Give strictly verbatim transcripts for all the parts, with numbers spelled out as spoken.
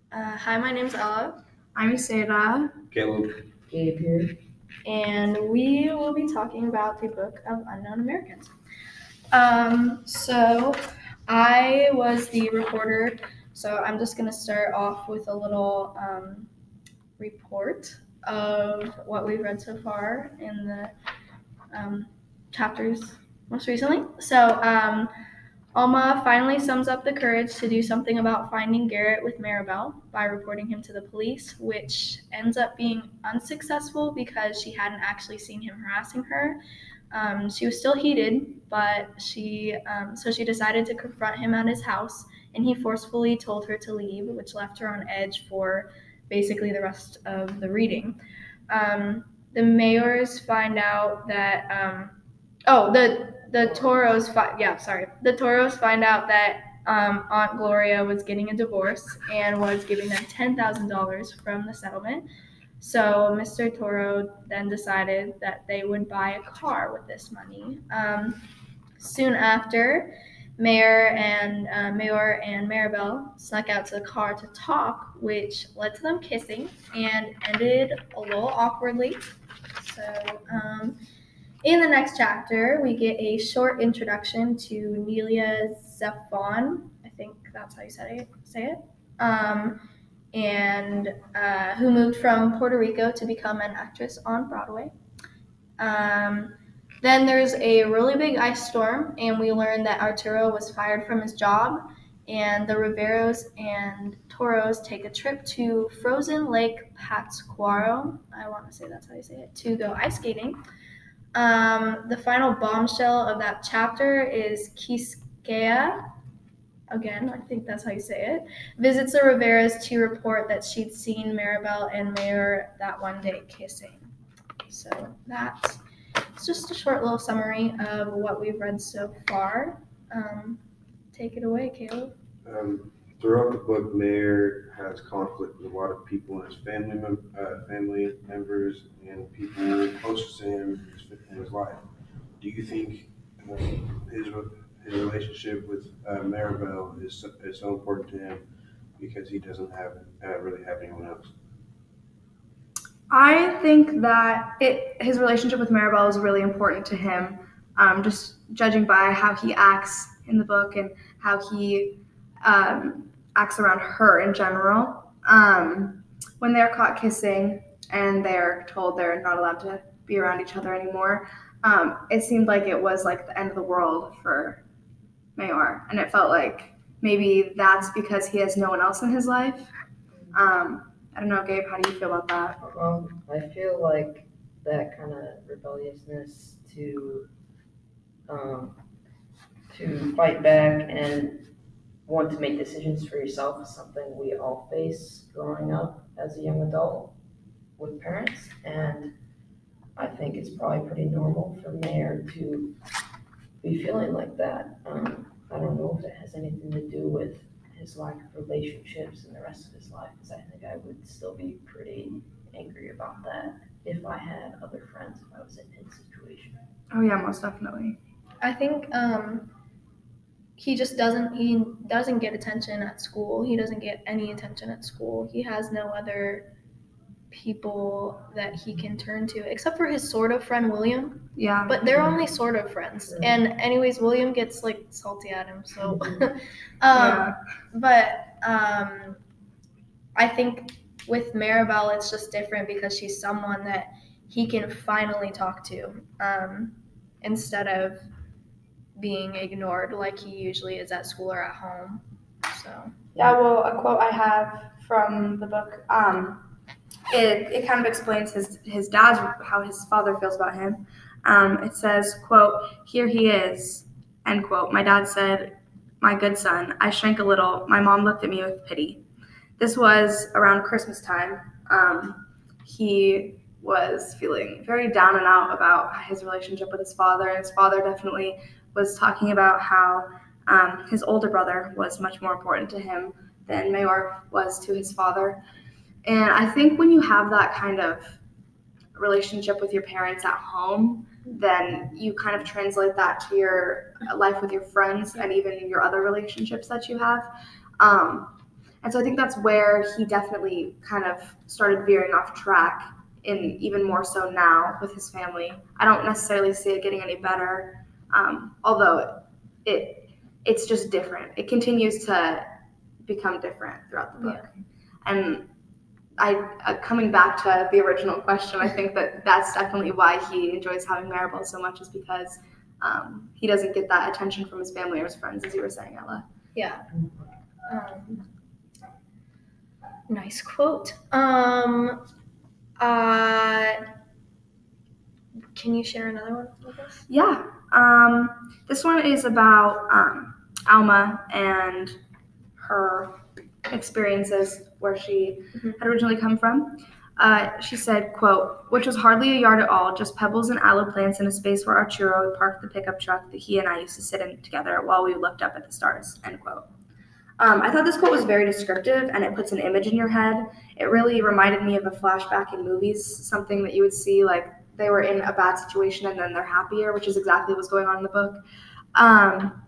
Uh, hi, my name's Ella. I'm Sarah. Caleb. Gabe here. And we will be talking about the Book of Unknown Americans. Um, so I was the reporter, so I'm just going to start off with a little um, report of what we've read so far in the um, chapters most recently. So um, Alma finally sums up the courage to do something about finding Garrett with Maribel by reporting him to the police, which ends up being unsuccessful because she hadn't actually seen him harassing her. Um, she was still heated, but she um, so she decided to confront him at his house, and he forcefully told her to leave, which left her on edge for basically the rest of the reading. Um, the Mayors find out that um, oh the the Toros fi- yeah sorry the Toros find out that um, Aunt Gloria was getting a divorce and was giving them ten thousand dollars from the settlement. So Mister Toro then decided that they would buy a car with this money. Um, soon after, Mayor and uh, Mayor and Maribel snuck out to the car to talk, which led to them kissing and ended a little awkwardly. So, um, in the next chapter, we get a short introduction to Nelia Zephon. I think that's how you say it. Say it. Um, and uh, who moved from Puerto Rico to become an actress on Broadway. Um, then there's a really big ice storm, and we learn that Arturo was fired from his job, and the Riveros and Toros take a trip to Frozen Lake Pátzcuaro. I want to say that's how you say it, to go ice skating. Um, the final bombshell of that chapter is Quisqueya. Again, I think that's how you say it. Visits the Riveras to report that she'd seen Maribel and Mayor that one day kissing. So that's it's just a short little summary of what we've read so far. Um, take it away, Caleb. Um, throughout the book, Mayor has conflict with a lot of people in his family, mem- uh, family members, and people closest to him in his life. Do you think uh, his his relationship with uh, Maribel is so, is so important to him because he doesn't have uh, really have anyone else? I think that it his relationship with Maribel is really important to him. Um, just judging by how he acts in the book and how he um, acts around her in general. Um, when they're caught kissing and they're told they're not allowed to be around each other anymore, um, it seemed like it was like the end of the world for Mayor, and it felt like maybe that's because he has no one else in his life. Um, I don't know, Gabe. How do you feel about that? Um, I feel like that kind of rebelliousness to um, to fight back and want to make decisions for yourself is something we all face growing up as a young adult with parents, and I think it's probably pretty normal for Mayor to be feeling like that. Um, I don't know if it has anything to do with his lack of relationships in the rest of his life, because I think I would still be pretty angry about that if I had other friends, if I was in his situation. Oh yeah, most definitely. I think um, he just doesn't he doesn't get attention at school. He doesn't get any attention at school. He has no other people that he can turn to except for his sort of friend William. Yeah. But they're only sort of friends. And anyways, William gets like salty at him. So um Yeah. but um I think with Maribel it's just different because she's someone that he can finally talk to. Um instead of being ignored like he usually is at school or at home. So Yeah, well, a quote I have from the book, um, it, it kind of explains his, his dad's, how his father feels about him. Um, it says, quote, "Here he is," end quote. "My dad said, 'My good son.' I shrank a little. My mom looked at me with pity." This was around Christmas time. Um, he was feeling very down and out about his relationship with his father, and his father definitely was talking about how um, his older brother was much more important to him than Mayor was to his father. And I think when you have that kind of relationship with your parents at home, then you kind of translate that to your life with your friends and even your other relationships that you have. Um, And so I think that's where he definitely kind of started veering off track, and even more so now with his family. I don't necessarily see it getting any better, um, although it it's just different. It continues to become different throughout the book. Yeah. And I, uh, coming back to the original question, I think that that's definitely why he enjoys having Maribel so much, is because um, he doesn't get that attention from his family or his friends, as you were saying, Ella. Yeah. Um, nice quote. Um, uh, can you share another one with us? Yeah. Um, this one is about um, Alma and her experiences where she mm-hmm. had originally come from. Uh, she said, quote, which was hardly a yard at all, just pebbles and aloe plants in a space where Arturo parked the pickup truck that he and I used to sit in together while we looked up at the stars, end quote. Um, I thought this quote was very descriptive, and it puts an image in your head. It really reminded me of a flashback in movies, something that you would see, like they were in a bad situation and then they're happier, which is exactly what's going on in the book. Um,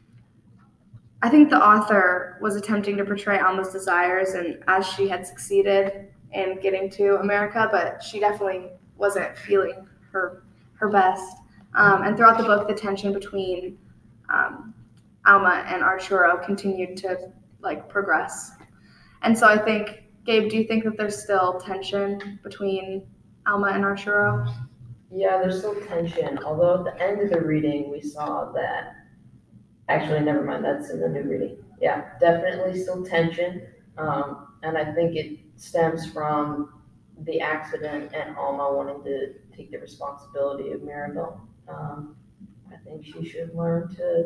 I think the author was attempting to portray Alma's desires, and as she had succeeded in getting to America, but she definitely wasn't feeling her her best. Um, and throughout the book, the tension between um, Alma and Arturo continued to like progress. And so I think, Gabe, do you think that there's still tension between Alma and Arturo? Yeah, there's still tension. Although at the end of the reading, we saw that. Actually, never mind. That's in the new reading. Yeah, definitely still tension. Um, and I think it stems from the accident and Alma wanting to take the responsibility of Maribel. Um, I think she should learn to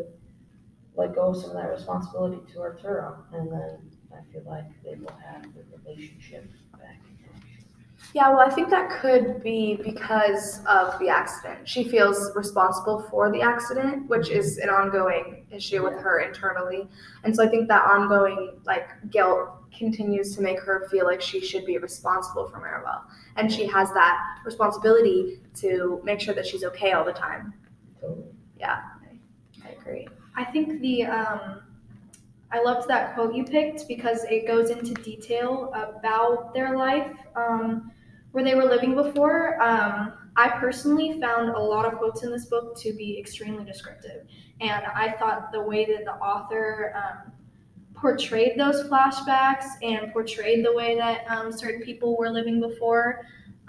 let go of some of that responsibility to Arturo, and then I feel like they will have the relationship back in action. Yeah, well, I think that could be because of the accident. She feels responsible for the accident, which is an ongoing issue with her internally. And so I think that ongoing like guilt continues to make her feel like she should be responsible for Maribel. And she has that responsibility to make sure that she's okay all the time. Totally. Yeah, I, I agree. I think the, um, I loved that quote you picked because it goes into detail about their life, um, where they were living before. Um, I personally found a lot of quotes in this book to be extremely descriptive. And I thought the way that the author um, portrayed those flashbacks and portrayed the way that um, certain people were living before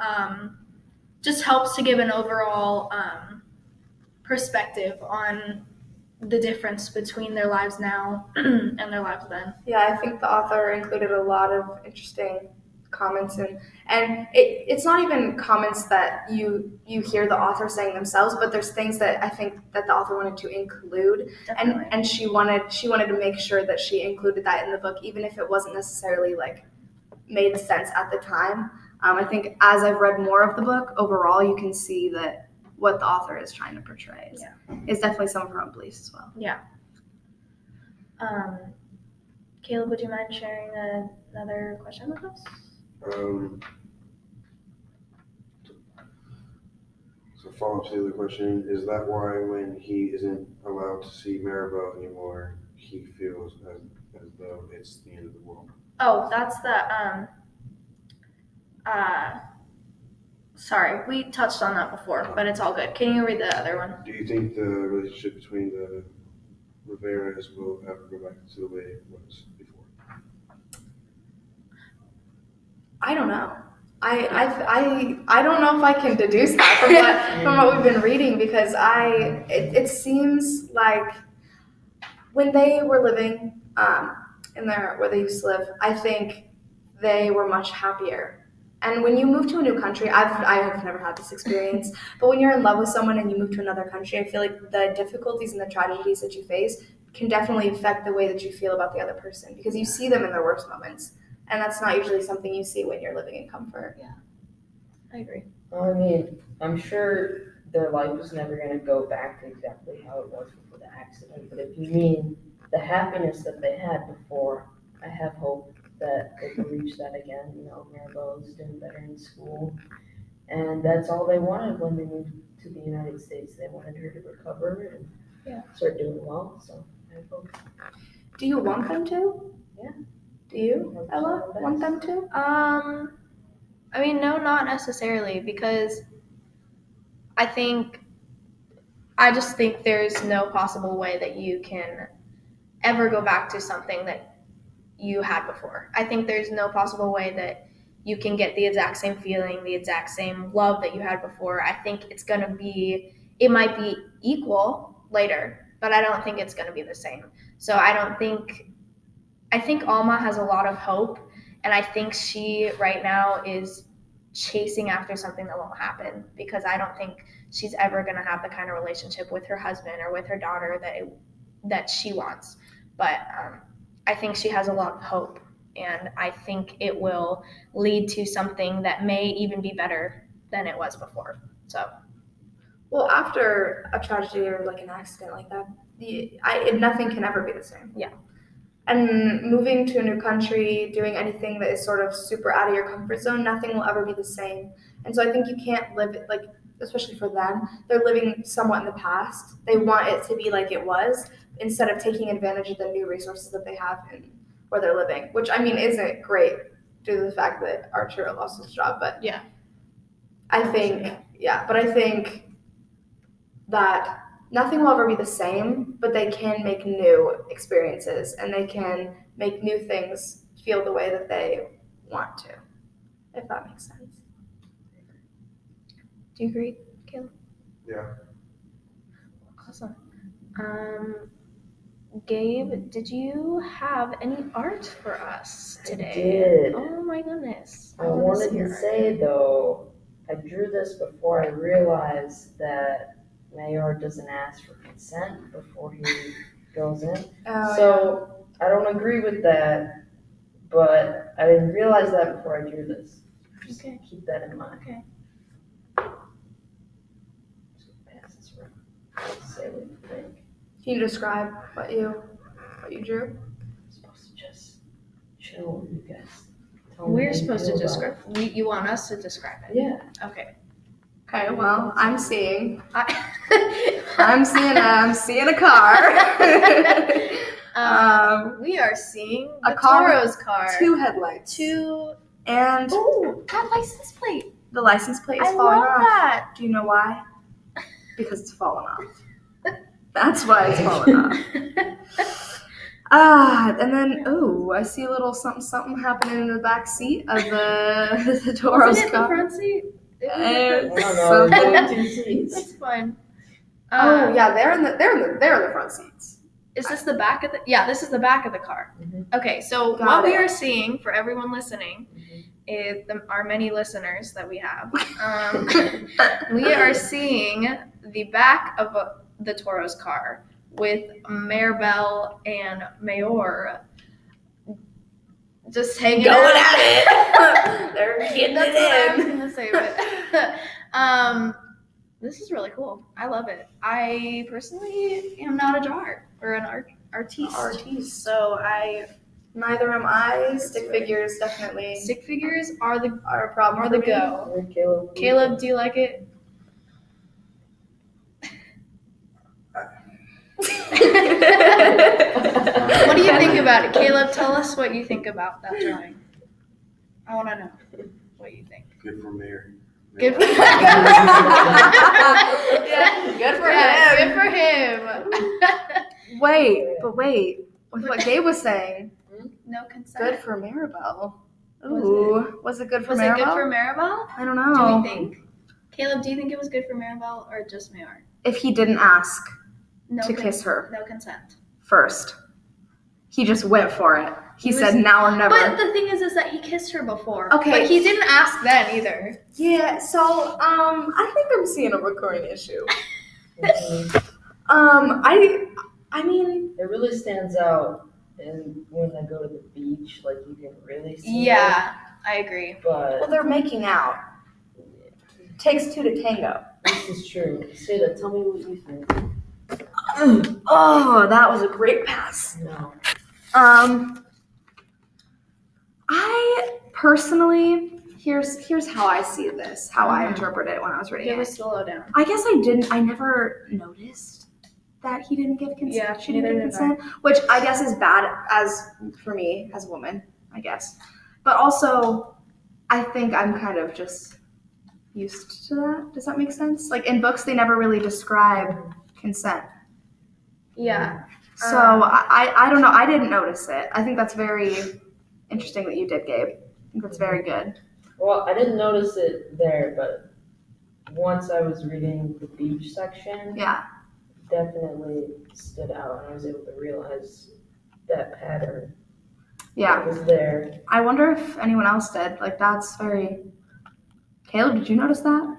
um, just helps to give an overall um, perspective on the difference between their lives now and their lives then. Yeah, I think the author included a lot of interesting comments, and and it, it's not even comments that you you hear the author saying themselves, but there's things that I think that the author wanted to include. Definitely. and and she wanted she wanted to make sure that she included that in the book, even if it wasn't necessarily like made sense at the time. Um, I think as I've read more of the book, overall you can see that what the author is trying to portray is, yeah. is definitely some of her own beliefs as well. Yeah. Um, Caleb, would you mind sharing a, another question with us? Um, so follow up to the question, is that why when he isn't allowed to see Maribel anymore, he feels as, as though it's the end of the world? Oh, that's the, um, uh, sorry, we touched on that before, but it's all good. Can you read the other one? Do you think the relationship between the Riveras will ever go back to the way it was before? I don't know. I, I, I, I don't know if I can deduce that from what, from what we've been reading, because I it, it seems like when they were living um, in their where they used to live, I think they were much happier. And when you move to a new country, I've I have never had this experience, but when you're in love with someone and you move to another country, I feel like the difficulties and the tragedies that you face can definitely affect the way that you feel about the other person, because you see them in their worst moments. And that's not usually something you see when you're living in comfort. Yeah, I agree. Well, I mean, I'm sure their life is never going to go back to exactly how it was before the accident. But if you mean the happiness that they had before, I have hope that they can reach that again. You know, Maribel is doing better in school. And that's all they wanted when they moved to the United States. They wanted her to recover and yeah. start doing well. So I hope. Do you want them to? Yeah. Do you, Ella, want them to? Um, I mean, no, not necessarily, because I think, I just think there's no possible way that you can ever go back to something that you had before. I think there's no possible way that you can get the exact same feeling, the exact same love that you had before. I think it's going to be, it might be equal later, but I don't think it's going to be the same. So I don't think, I think Alma has a lot of hope, and I think she right now is chasing after something that won't happen, because I don't think she's ever going to have the kind of relationship with her husband or with her daughter that it, that she wants. But um, I think she has a lot of hope, and I think it will lead to something that may even be better than it was before. So, Well, after a tragedy or like an accident like that, the, I, it, nothing can ever be the same. Yeah. And moving to a new country, doing anything that is sort of super out of your comfort zone, nothing will ever be the same. And so I think you can't live it, like, especially for them, they're living somewhat in the past. They want it to be like it was, instead of taking advantage of the new resources that they have in where they're living, which I mean isn't great due to the fact that Archer lost his job. But yeah, I think, yeah, but I think that nothing will ever be the same, but they can make new experiences, and they can make new things feel the way that they want to, if that makes sense. Do you agree, Caleb? Yeah. Awesome. Um, Gabe, did you have any art for us today? I did. Oh my goodness. I wanna wanted see to your say though, I drew this before I realized that Mayor doesn't ask for consent before he goes in. Oh, So I don't agree with that, but I didn't realize that before I drew this. Just Okay. keep that in mind. Okay. Just pass this around. Say what you think. Can you describe what you what you drew? I'm supposed to just chill with you guys. Tell me how We're you supposed to feel about describe. We, you want us to describe it. it? Yeah. Okay. Okay, well, I'm seeing, I, I'm seeing, a, I'm seeing a car. um, um, we are seeing a the car Toro's car. two headlights, Two. and Oh, that license plate. the license plate is I falling love off. that. Do you know why? Because it's falling off. That's why it's falling off. Ah, and then oh, I see a little something something happening in the back seat of the the Toro's Wasn't it the car. front seat? It was the And front I don't know, something- there's only two seats. That's fun. Oh Um, yeah, they're in the they're in the they're in the front seats. Is this the back of the? Yeah, this is the back of the car. Mhm. Okay, so Got what we it. are seeing for everyone listening Mhm. is the, our many listeners that we have. Um, we are seeing the back of a, the Toro's car with Maribel and Mayor just hanging Going out. at it. They're getting That's what I was it in. gonna say. But um, this is really cool. I love it. I personally am not a drawer or an art artiste. Artiste. So I Neither am I. Stick figures definitely stick figures are the are a problem. are for the me. go. All right, Caleb. what do you Caleb, think? do you like it? What do you think about it? Caleb, tell us what you think about that drawing. I want to know what you think. Good for mayor. Good for Yeah, good for Yeah, him. good for him. Wait, but wait. With what Gabe was saying, No consent. good for Maribel. Was Ooh, was it good for Was Maribel? it good for Maribel? I don't Do know. we think? Caleb, do you think it was good for Maribel or just Mayor? If he didn't ask No to con- kiss her No consent. first, he just went for it. He, He said, was- "Now or never." But the thing is, is that he kissed her before. Okay. But he didn't ask then either. yeah. So, um, I think I'm seeing a recurring issue. Mhm. Um, I, I mean, It really stands out and when they go to the beach, like you can really see Yeah, I agree. it. But well, they're making out. Takes two to tango. this is true. Seda, tell me what you think. Oh, that was a great pass. No. Um, I personally, here's here's how I see this, how I Mhm. interpret it when I was reading Give it. us the lowdown. I guess I didn't. I never noticed that he didn't give consent. Yeah, she didn't give neither did I. consent, which I guess is bad as for me as a woman I guess. But also, I think I'm kind of just used to that. Does that make sense? Like in books, they never really describe consent. Yeah. So Um, I, I don't know. I didn't notice it. I think that's very interesting that you did, Gabe. I think that's very good. Well, I didn't notice it there, but once I was reading the beach section, Yeah. definitely stood out, and I was able to realize that pattern Yeah. that was there. I wonder if anyone else did. Like that's very. Caleb, did you notice that?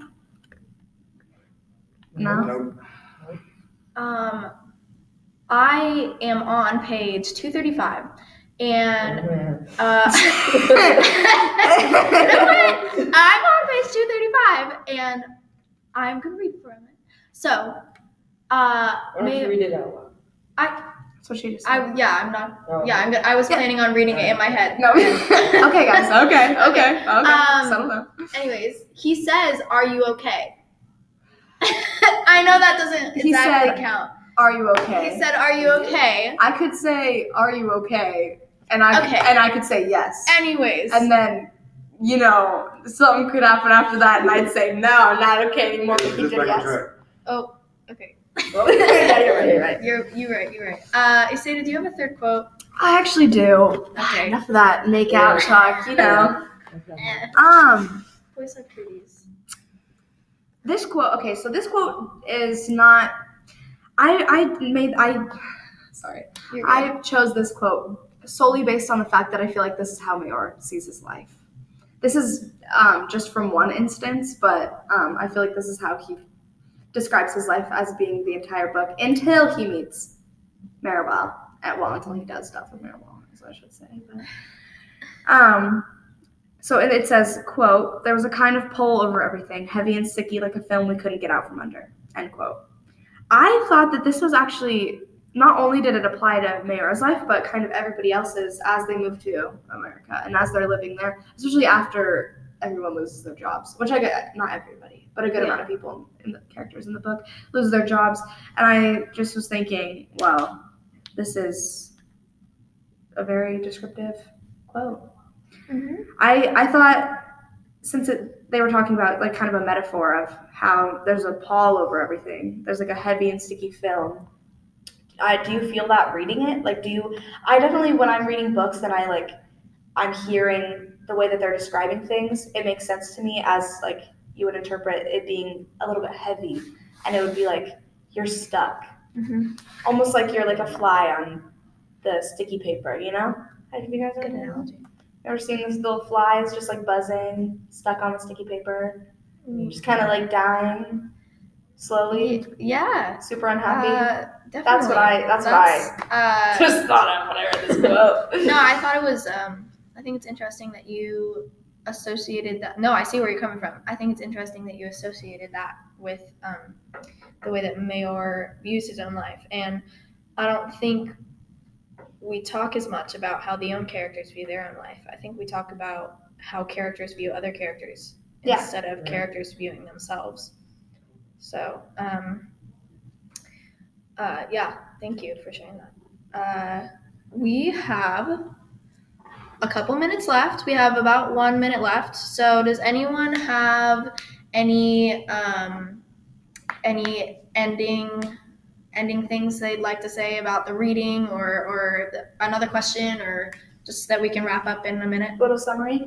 No. Nope. um, I am on page two thirty-five, and Man. uh, I'm on page two thirty-five, and I'm gonna read for a minute. So, uh, Why don't may, you read it out loud? That's what she just said. I yeah, I'm not. Oh. Yeah, I'm. go- I was Yeah. planning on reading it in my head. No. Okay, guys. Okay. Okay. Okay. Um, Settle down. Anyways, he says, "Are you okay?" I know that doesn't He exactly said, count. Are you okay? He said, "Are you okay?" I could say, "Are you okay?" and I Okay. and I could say yes. Anyways, And then, you know, something could happen after that, and I'd say, "No, I'm not okay anymore." But he Just did back on yes. track. oh, okay. Oh, yeah, you're right, you're right. You're you right. You're right. Uh, Isada, do you have a third quote? I actually do. Okay. Enough of that make out talk, you know. Eh, Um, boys are cooties. this quote. Okay, so this quote is not. I I made I. Sorry. You're good. I chose this quote solely based on the fact that I feel like this is how Mayor sees his life. This is um, just from one instance, but um, I feel like this is how he describes his life as being the entire book until he meets Maribel. At, well, until he does stuff with Maribel, is what I should say. But, um, so it, it says, quote, "There was a kind of pull over everything, heavy and sticky like a film we couldn't get out from under," end quote. I thought that this was actually, not only did it apply to Mayor's life, but kind of everybody else's as they move to America and as they're living there, especially after everyone loses their jobs, which I get, not everybody, but a good Yeah. amount of people in the characters in the book lose their jobs. And I just was thinking, well, this is a very descriptive quote. Mhm. I I thought since it, they were talking about like kind of a metaphor of how there's a pall over everything, there's like a heavy and sticky film. I do you feel that reading it? Like, do you? I definitely, when I'm reading books and I like, I'm hearing the way that they're describing things, it makes sense to me as like you would interpret it being a little bit heavy, and it would be like you're stuck, Mhm. almost like you're like a fly on the sticky paper. You know? Have you guys Good ever, analogy. ever seen these little flies just like buzzing, stuck on the sticky paper, just kind of like dying slowly, Yeah. super unhappy? Uh, definitely. That's what I- that's what I. Uh, Just thought of when I read this quote. no, I thought it was. Um, I think it's interesting that you associated that. No, I see where you're coming from. I think it's interesting that you associated that with um, the way that Mayor views his own life, and I don't think we talk as much about how the own characters view their own life. I think we talk about how characters view other characters Yeah. instead of Right. characters viewing themselves. So, um, uh, yeah, thank you for sharing that. Uh, we have a couple minutes left. We have about one minute left. So, does anyone have any um, any ending ending things they'd like to say about the reading, or or the, another question, or just that we can wrap up in a minute? Little summary.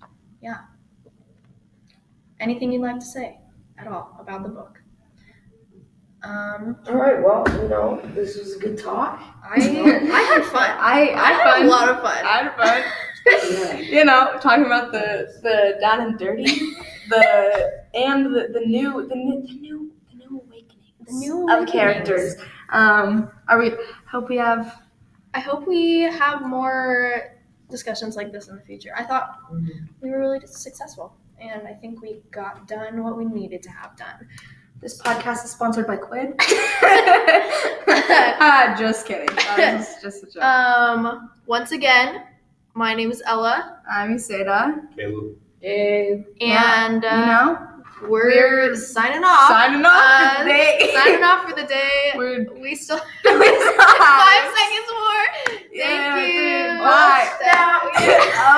Anything you'd like to say at all about the book? Um, All right, well, you know, this was a good talk. I I had fun. I I had fun. a lot of fun. I had fun. Yeah. You know, talking about the the down and dirty, the and the, the new the new the new the new awakenings The new of awakenings. characters. Um, are we? Hope we have. I hope we have more discussions like this in the future. I thought Mhm. we were really successful, and I think we got done what we needed to have done. This podcast is sponsored by Quid. ah, just kidding. That was just a joke. Um, once again, my name is Ella, I'm Iseda. Caleb. Yay. and You uh, know, we're, we're signing off. signing off Uh, for the day. Signing off for the day. We're We still We're five seconds more. Yeah, Thank you. Bye. Now-